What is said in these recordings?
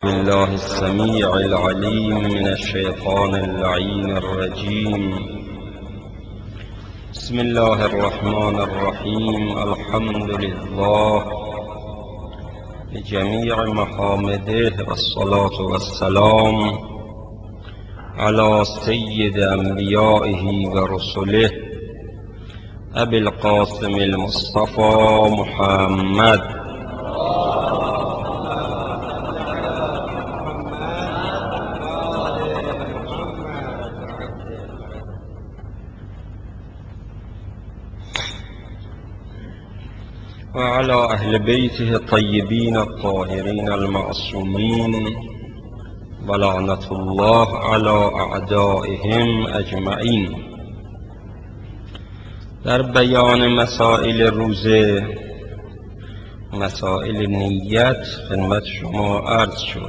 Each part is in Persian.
بالله السميع العليم من الشيطان اللعين الرجيم. بسم الله الرحمن الرحيم. الحمد لله بجميع محامده والصلاة والسلام على سيد أنبيائه ورسله أبي القاسم المصطفى محمد وعلى أهل بيته الطيبين الطاهرين المعصومين ولعنة الله على أعدائهم أجمعين. در بیان مسائل روزه، مسائل نیت خدمت شما عرض شد.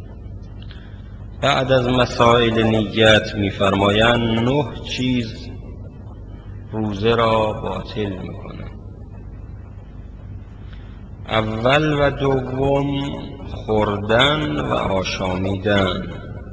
بعد از مسائل نیت می‌فرمایند 9 چیز روزه را باطل می‌کند. اول و دوم خوردن و آشامیدن.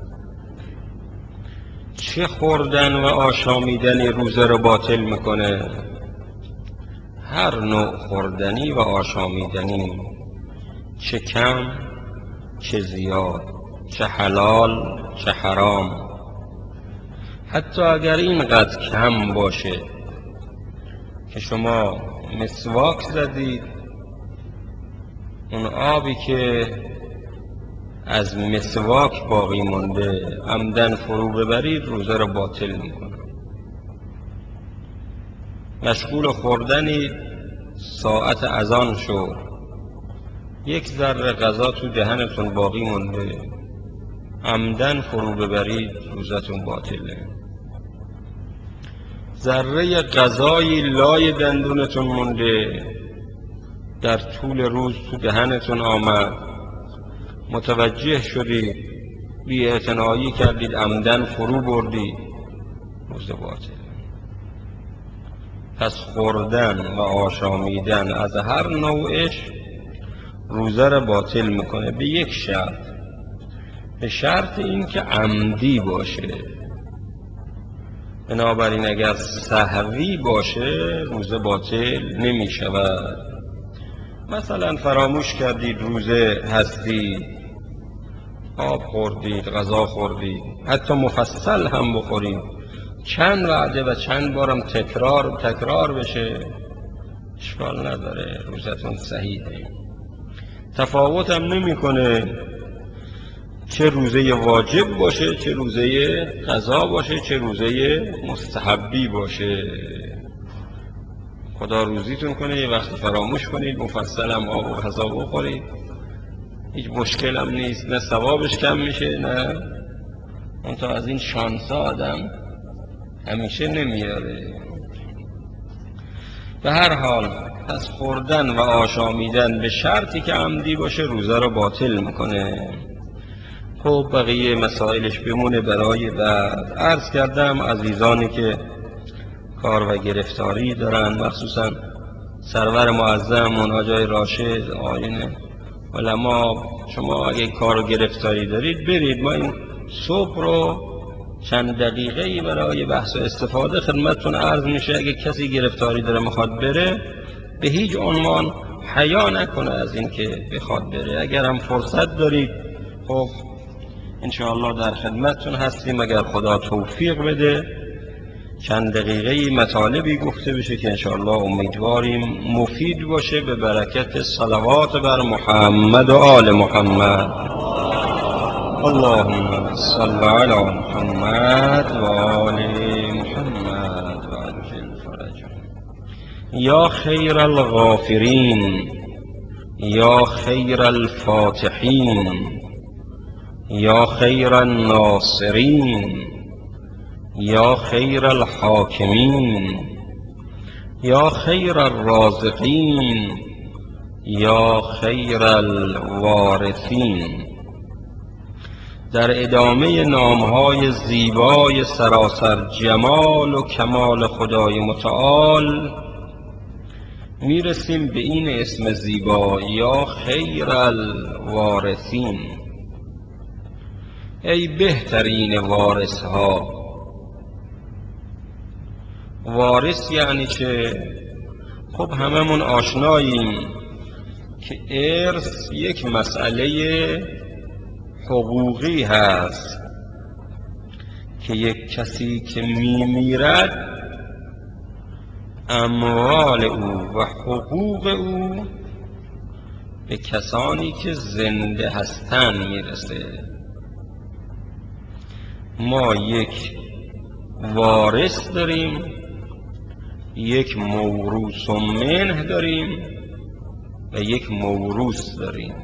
چه خوردن و آشامیدنی روزه را باطل میکنه؟ هر نوع خوردنی و آشامیدنی، چه کم چه زیاد، چه حلال چه حرام. حتی اگر اینقدر کم باشه که شما مسواک زدید، اون آبی که از مسواک باقی مونده عمدن فرو ببرید، روزه را باطل میکنه. مشغول خوردنی، ساعت اذان شد، 1 ذره غذا تو دهنتون باقی مونده، عمدن فرو ببرید، روزتون باطله. ذره غذایی لای دندونتون مونده، در طول روز تو دهنتون آمد، متوجه شدید، بی‌اعتنایی کردید، عمدن فرو بردید، روزه باطل. پس خوردن و آشامیدن از هر نوعش روزه را باطل میکنه، به یک شرط، به شرط این که عمدی باشه. بنابراین اگر سهوی باشه روزه باطل نمی شود. مثلا فراموش کردید روزه هستید، آب خوردید، غذا خوردید، حتی مفصل هم بخورید، چند وعده و چند بارم تکرار بشه، اشکال نداره، روزتون صحیحه. تفاوت هم نمی کنه چه روزه واجب باشه، چه روزه قضا باشه، چه روزه مستحبی باشه. خدا روزیتون کنه، یه وقتی فراموش کنید مفصل هم آب و غذا بخورید، هیچ مشکل هم نیست، نه ثوابش کم میشه، نه اون تا از این شانسا آدم همیشه نمیاره. به هر حال پس خوردن و آشامیدن به شرطی که عمدی باشه روزه رو باطل میکنه. خب بقیه مسائلش بمونه برای بعد. عرض کردم عزیزانی که کار و گرفتاری دارن، مخصوصا سرور معظم مناجای راشد آیین علما، شما اگه کار و گرفتاری دارید برید، ما این صبح رو چند دقیقه‌ای برای بحث و استفاده خدمتتون عرض میشه. اگه کسی گرفتاری داره میخواد بره، به هیچ عنوان حیا نکنه از این که بخواد بره. اگر هم فرصت دارید، خب انشاءالله در خدمتتون هستیم. اگر خدا توفیق بده چند دقیقه‌ای مطالبی گفته بشه که انشاءالله امیدواریم مفید باشه، به برکت صلوات بر محمد و آل محمد. اللهم صل علی محمد و آل محمد و عجل فرجهم. یا خیر الغافرین، یا خیر الفاتحین، یا خیر الناصرین، یا خیر الحاکمین، یا خیر الرازقین، یا خیر الوارثین. در ادامه نامهای زیبای سراسر جمال و کمال خدای متعال میرسیم به این اسم زیبا، یا خیر الوارثین. ای بهترین وارث ها. وارث یعنی چه؟ خب هممون آشناییم که ارث یک مسئله حقوقی هست که یک کسی که میمیرد اموال او و حقوق او به کسانی که زنده هستند میرسه. ما یک وارث داریم، یک موروث منه داریم و یک موروث داریم.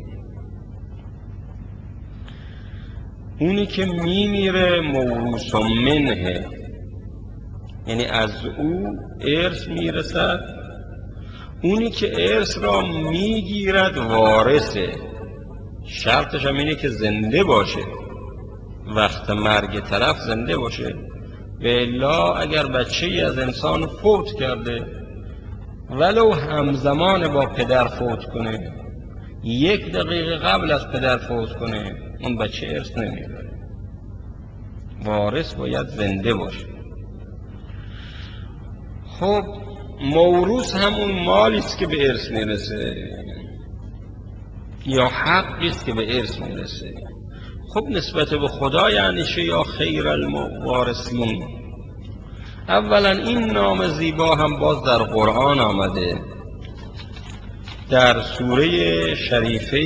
اونی که میمیره موروث منه، یعنی از او ارث میرسد. اونی که ارث را میگیرد وارثه، شرطش هم اینه که زنده باشه، وقت مرگ طرف زنده باشه. و الا اگر بچه‌ای از انسان فوت کرده ولو همزمان با پدر فوت کنه، 1 دقیقه قبل از پدر فوت کنه، اون بچه ارث نمیبره. وارث باید زنده باشه. خب موروث همون مالی است که به ارث میرسه یا حقی است که به ارث میرسه. خب نسبت به خدا یعنی چه؟ یا خیر الوارثین. اولا این نام زیبا هم باز در قرآن آمده، در سوره شریفه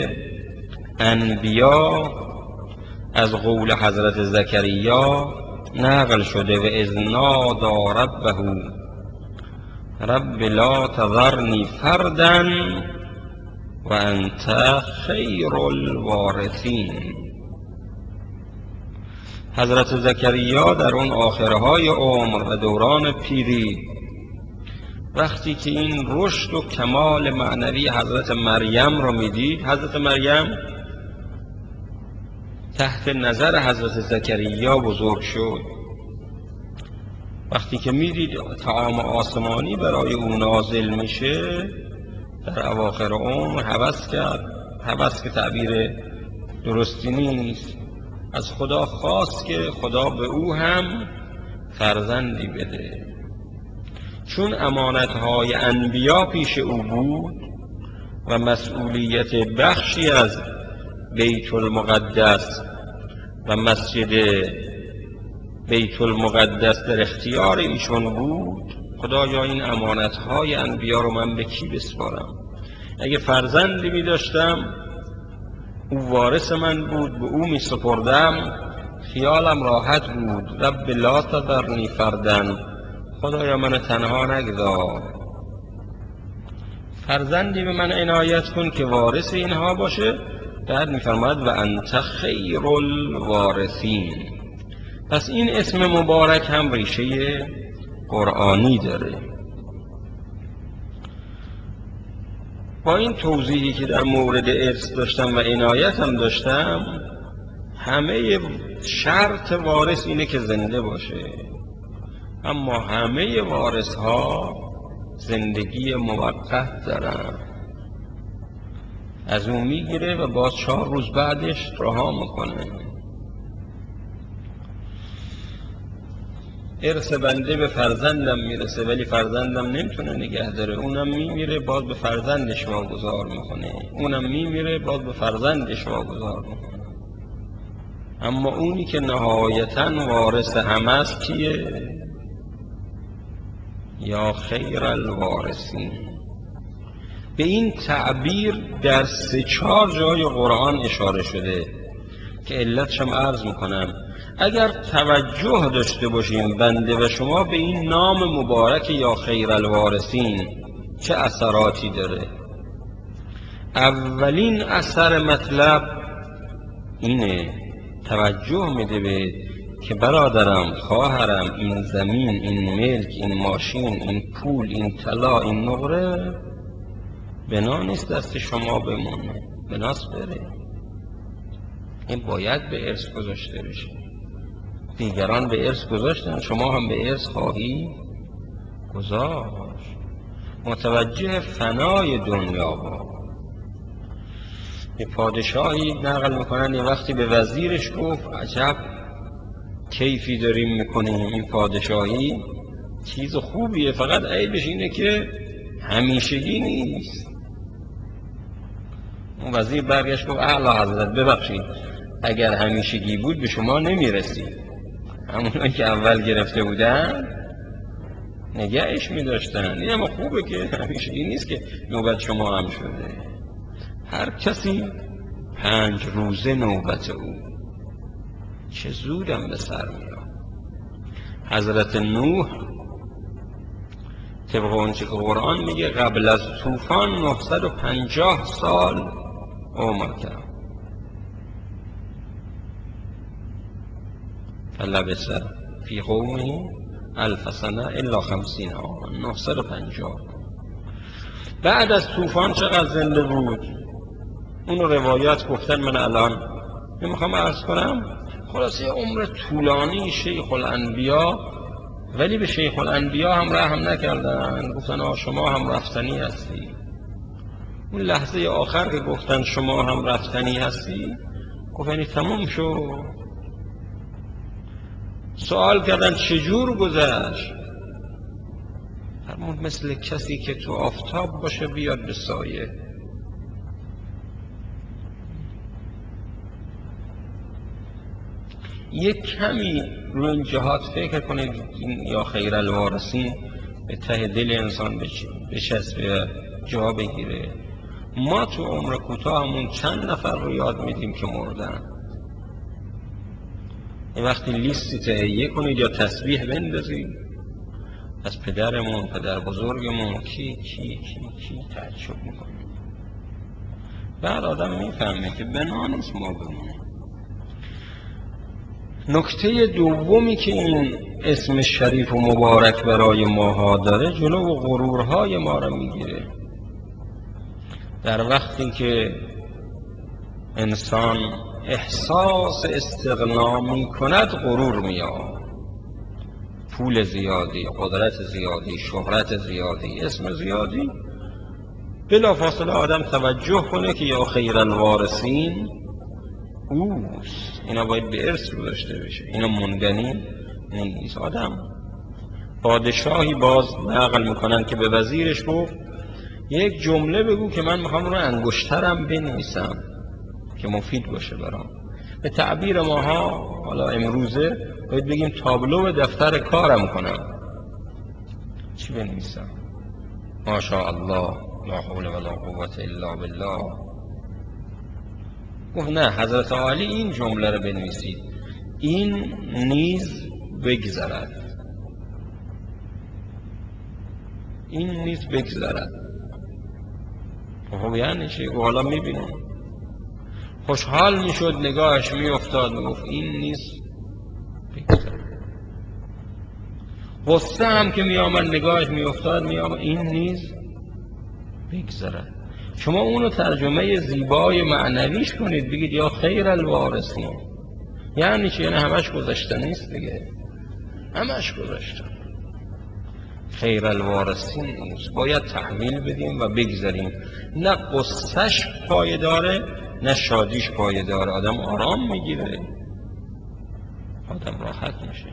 انبیا از قول حضرت زکریا نقل شده: و اذ نادی ربه رب لا تذرنی فردا و انت خیر الوارثین. حضرت زکریا در اون آخرهای عمر و دوران پیری، وقتی که این رشد و کمال معنوی حضرت مریم رو میدید، حضرت مریم تحت نظر حضرت زکریا بزرگ شد. وقتی که میدید طعام آسمانی برای او نازل میشه، در اواخر عمر هوس کرد. هوس که تعبیر درستی نیست، از خدا خواست که خدا به او هم فرزندی بده. چون امانتهای انبیا پیش او بود و مسئولیت بخشی از بیت المقدس و مسجد بیت المقدس در اختیار ایشون بود، خدایا این امانتهای انبیا رو من به کی بسپارم؟ اگه فرزندی می داشتم او وارث من بود، به او می سپردم، خیالم راحت بود. رب لا تذرنی فردا، خدایا من تنها نگذار، فرزندی به من عنایت کن که وارث اینها باشه. بعد میفرماید و انت خیر الوارثین. پس این اسم مبارک هم ریشه قرآنی داره. با این توضیحی که در مورد ارث داشتم و عنایت هم داشتم، همه شرط وارث اینه که زنده باشه، اما همه وارث ها زندگی موقت دارن. از اون میگیره و باز 4 روز بعدش رها میکنه. ارث بنده به فرزندم میرسه ولی فرزندم نمیتونه نگه داره، اونم میمیره باز به فرزندش واگذار میکنه، اونم میمیره باز به فرزندش واگذار میکنه. اما اونی که نهایتاً وارث همه است کیه؟ یا خیر الوارثین. به این تعبیر در 3-4 جای قرآن اشاره شده که علتشم عرض میکنم. اگر توجه داشته باشیم بنده و شما به این نام مبارک یا خیر الوارثین چه اثراتی داره. اولین اثر مطلب اینه، توجه میده به که برادرم، خواهرم، این زمین، این ملک، این ماشین، این پول، این طلا، این نقره بنا نیست دست شما بمونه، بناست بره. این باید به ارث گذاشته بشه. دیگران به ارث گذاشتن، شما هم به ارث خواهی گذاشت. متوجه فنای دنیا با. یه پادشاهی نقل میکنن یه وقتی به وزیرش گفت عجب کیفی داریم میکنیم، این پادشاهی چیز خوبیه، فقط عیبش اینه که همیشگی نیست. اون وزیر برگشت گفت اعلی حضرت ببخشید، اگر همیشگی بود به شما نمیرسید، همونایی که اول گرفته بودن نگهش میداشتن، این اما خوبه که همیشگی نیست که نوبت شما هم شده. هر کسی 5 روزه نوبت او، چه زودم به سر میاد. حضرت نوح طبق اونچه که قرآن میگه قبل از طوفان 950 سال عمر کرد. فلبث فی قومه 1000 سنه الا 50 عاما. 950. بعد از طوفان چقدر زنده بود؟ اونو روایات گفتن، من الان نمیخوام عرض کنم. خلاصه عمر طولانی شیخ الانبیا، ولی به شیخ الانبیا هم رحم نکردن، گفتن شما هم رفتنی هستی. اون لحظه آخر که گفتن شما هم رفتنی هستی، گفت یعنی تموم شد. سوال کردن چجور گذشت؟ فرمود مثل کسی که تو آفتاب باشه بیاد به سایه. یک کمی رو این جهات فکر کنید یا خیر الوارثین به ته دل انسان بچسبه، جا بگیره. ما تو عمر کوتاهمون چند نفر رو یاد میدیم که مردن. این وقتی لیستی تهیه کنید یا تسبیح بندازید از پدرمون، پدر بزرگمون، کی کی کی کی تعجب میکنیم. بعد آدم میفهمه که بنا نیست ما بمونیم. نکته دومی که این اسم شریف و مبارک برای ماها داره، جلو غرورهای ما را میگیره. در وقتی که انسان احساس استغنا می کند غرور میاد. پول زیادی، قدرت زیادی، شهرت زیادی، اسم زیادی، بلافاصله آدم توجه کنه که یا خیر الوارثین اوست، اینا باید به ارث گذاشته بشه، اینا موندنی نیست. آدم پادشاهی باز نقل میکنن که به وزیرش گفت یک جمله بگو که من میخوام رو انگشترم بنویسم که مفید باشه برام. به تعبیر ماها حالا امروزه باید بگیم تابلو و دفتر کارم کنم. چی بنویسم؟ ماشاءالله لا حول ولا قوة الا بالله. گفت نه، حضرت عالی این جمله رو بنویسید، این نیز بگذرد، این نیز بگذرد. خب یعنی چی؟ حالا میبینم. خوشحال میشد، نگاهش میافتاد، میگفت این نیز بگذرد. غصه هم که میامد نگاهش میافتاد، میامد این نیز بگذرد. شما اونو ترجمه زیبای معنویش کنید، بگید یا خیر الوارثین. یعنی چی؟ یعنی همش گذشته نیست دیگه، همش گذشته. خیر الوارثین نیست، باید تحویل بدیم و بگذاریم. نه قصهش پایداره نه شادیش پایداره. آدم آرام میگیره، آدم راحت میشه.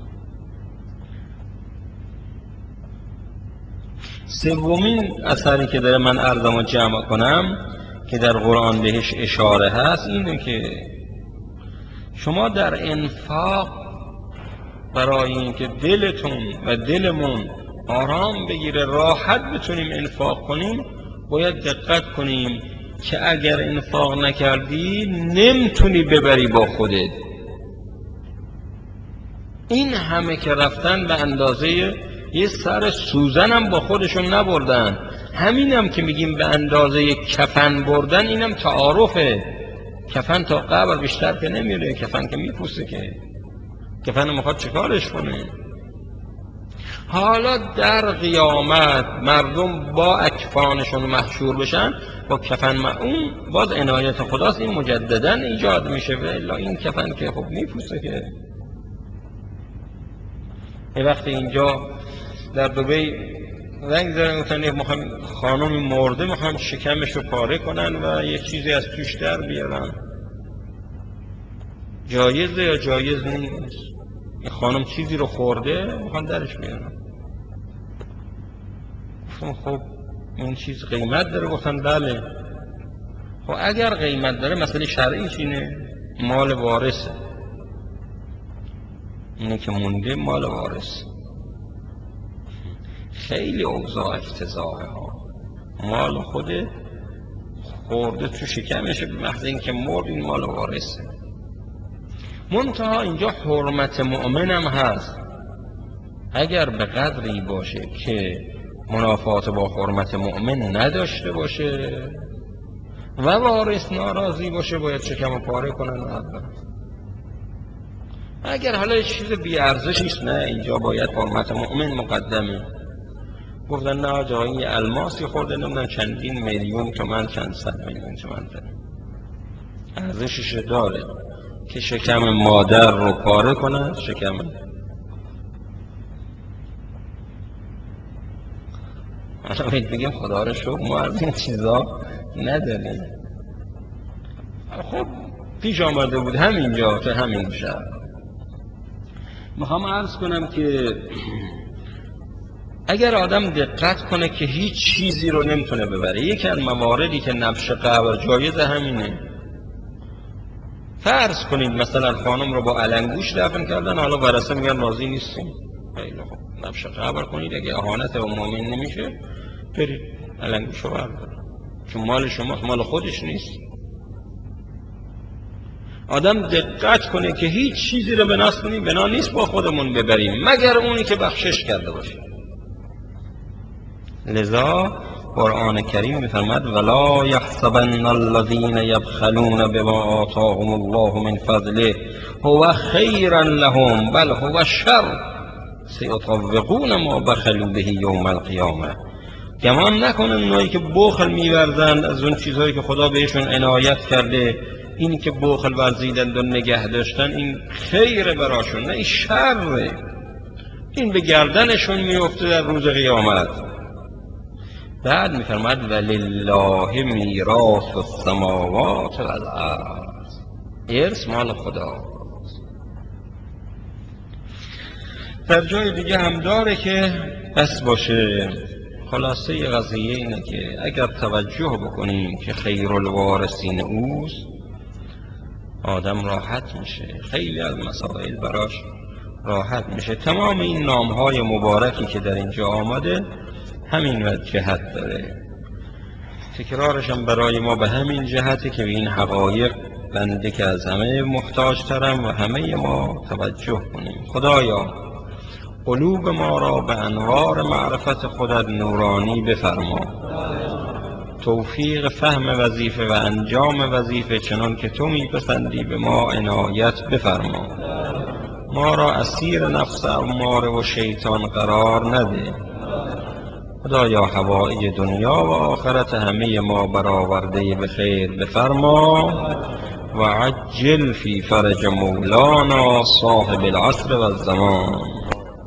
سومین اثری که داره من عرضمو جمع کنم که در قرآن بهش اشاره هست اینه که شما در انفاق برای اینکه دلتون و دلمون آرام بگیره، راحت بتونیم انفاق کنیم، باید دقت کنیم که اگر انفاق نکردی نمیتونی ببری با خودت. این همه که رفتن به اندازه یه سر سوزن هم با خودشون نبردن. همینم که میگیم به اندازه کفن بردن، اینم تعارفه. کفن تا قبر بیشتر که نمیره، کفن که میپوسه، که کفن میخواد چیکارش کنه. حالا در قیامت مردم با اکفانشون محشور بشن با کفن، اون باز عنایت خداست، این مجددا ایجاد میشه، الا این کفن که خب میپوسه. که یه وقت اینجا در دبی زنگ زدن گفتن میخوام خانم مرده، میخوام شکمش رو پاره کنن و یه چیزی از توش در بیارن. جایزه یا جایز نیست؟ این خانم چیزی رو خورده، میخوان درش بیارن. گفتم خب این چیز قیمت داره؟ گفتن بله. خب اگر قیمت داره مسئله شرعیش اینه مال وارثه، اینه که مونده مال وارث. خیلی اوضاع افتضاحه ها. مال خود خورده تو شکمشه، به محض اینکه مرد این مال وارثه. منتها اینجا حرمت مؤمن هم هست. اگر به قدری باشه که منافات با حرمت مؤمن نداشته باشه و وارث ناراضی باشه، باید شکم پاره کنن و برن. اگر حالا چیز بی ارزشیست، نه، اینجا باید حرمت مؤمن مقدمه. گفتن نه جایی الماسی خورده، نمیدونم چندین میلیون تومان، چند صد میلیون تومان داره، ارزشش داره که شکم مادر رو پاره کنه. شکم حالا بگیم خدا رو شکر ما از این چیزا نداریم. خب پیش آمده بود همینجا تو همین شهر. میخوام عرض کنم که اگر آدم دقت کنه که هیچ چیزی رو نمیتونه ببره، یکی از مواردی که نبش قبر جایز همینه. فرض کنید مثلا خانم رو با علنگوش دفن کردن، حالا ورثه میگن راضی نیستیم، خیلی خوب نبش قبر کنید، اگه اهانت به مؤمن نمیشه برید علنگوش رو بردارید، چون مال شماست، مال خودش نیست. آدم دقت کنه که هیچ چیزی رو بنا نیست با خودمون ببریم مگر اونی که بخشش کرده باشه. لذا قرآن کریم می‌فرماید ولا یحسبن الذین یبخلون بما آتاهم الله من فضله هو خیرا لهم بل هو شر سیطوقون ما بخلوا به یوم القیامه. گمان نکنن اونایی که بخل می‌ورزند از اون چیزهایی که خدا بهشون عنایت کرده، اینی که بخل ورزیدند و نگه داشتن این خیر براشون، نه این شره، این به گردنشون میفته در روز قیامت. بعد میفرماید ولله میراث السماوات والارض، ارث مال خدا. در جای دیگه هم داره که بس باشه. خلاصه قضیه اینه که اگر توجه بکنیم که خیر الوارثین اوست، آدم راحت میشه، خیلی از مسائل براش راحت میشه. تمام این نامهای مبارکی که در اینجا آمده همین جهت داره، تکرارش هم برای ما به همین جهته که به این حقایق بنده که از همه محتاج ترم و همه ما توجه کنیم. خدایا قلوب ما را به انوار معرفت خودت نورانی بفرما، توفیق فهم وظیفه و انجام وظیفه چنان که تو میپسندی به ما عنایت بفرما. ما را اسیر نفس اماره و شیطان قرار نده. خدایا حوائج دنیا و آخرت همه ما برآورده به خیر بفرما و عجل فی فرج مولانا صاحب العصر و الزمان.